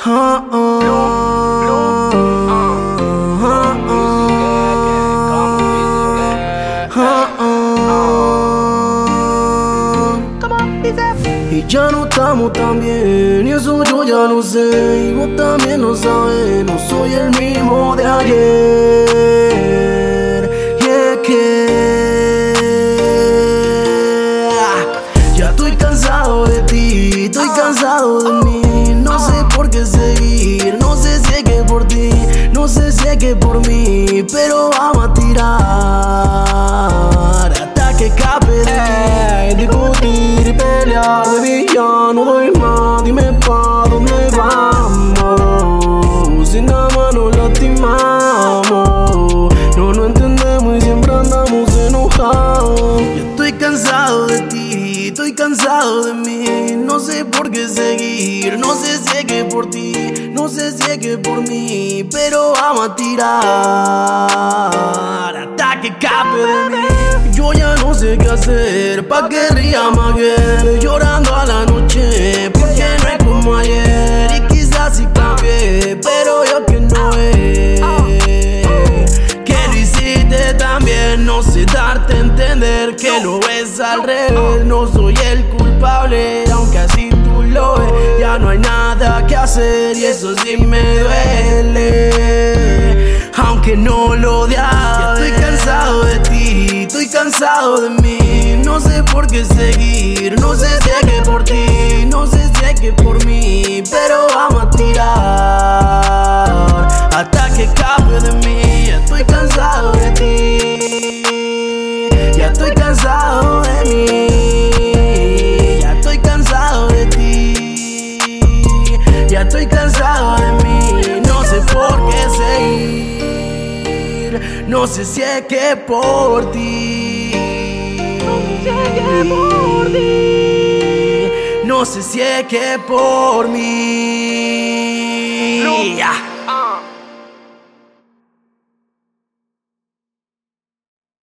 Ah, Y ya no estamos tan bien, y eso yo ya lo sé, y vos también lo sabes, no soy el mismo de ayer. Y es que ya estoy cansado de ti, estoy cansado de mí, no sé por qué seguir, no sé si es que por ti, no sé si es que por mí, pero vamos a tirar hasta que escape de mí. Discutir y pelear, baby, ya no doy más, dime pa' dónde vamos, si nada más nos lastimamos, no entendemos y siempre andamos enojados. Yo estoy cansado de ti, estoy cansado de mí, no sé por qué seguir, no sé si es que por ti, no sé si es que por mí, pero vamos a tirar hasta que escape de mí. Yo ya no sé qué hacer, pa' que ría Maguel, llorando a la noche, porque no es como ayer, y quizás sí cambié, pero yo que no es, que lo hiciste también, no sé darte a entender que lo ves al revés, no soy el culpable, aunque así tú lo ves, ya no hay nada que hacer y eso sí me duele, aunque no lo odiaba. Estoy cansado de ti, estoy cansado de mí, no sé por qué seguir, no sé si es que por ti, no sé si es que por mí, pero vamos a tirar hasta que escape de mí. Ya estoy cansado de ti, ya estoy cansado de mí, ya estoy cansado de ti, ya estoy cansado de mí, no sé por qué seguir, no sé si es que por ti, no sé si es que por mí.